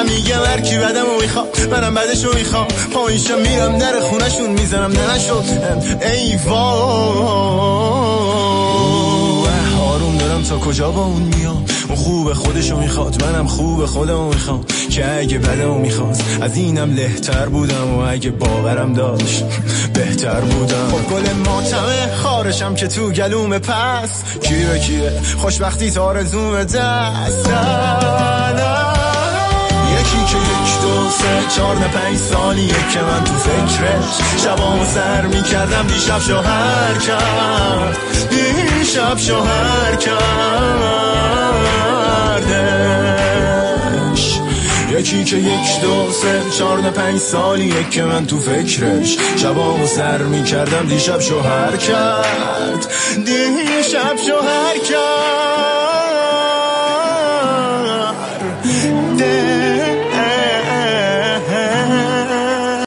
میگم هر کی بدمو میخواد منم بعدشو میخوام پاییشم میرم در خونشون میزنم نه نشد ای آروم دارم تا کجا با اون میام اون خوب خودشو میخواد منم خوب خودمو میخوام که اگه بدمو میخواست از اینم لهتر بودم و اگه باورم داشت بهتر بودم خب گل ماتمه خارشم که تو گلوم پس کیه کیه خوشبختی تا آرزوم دست یکی که 1 2 3 4 5 سالیه که من تو فکرش شبامو سر میکردم دیشب شوهر کرد دیشب شوهر کردش یکی که 1 2 3 4 5 سالیه که من تو فکرش شبامو سر میکردم دیشب شوهر کرد دیشب شوهر کرد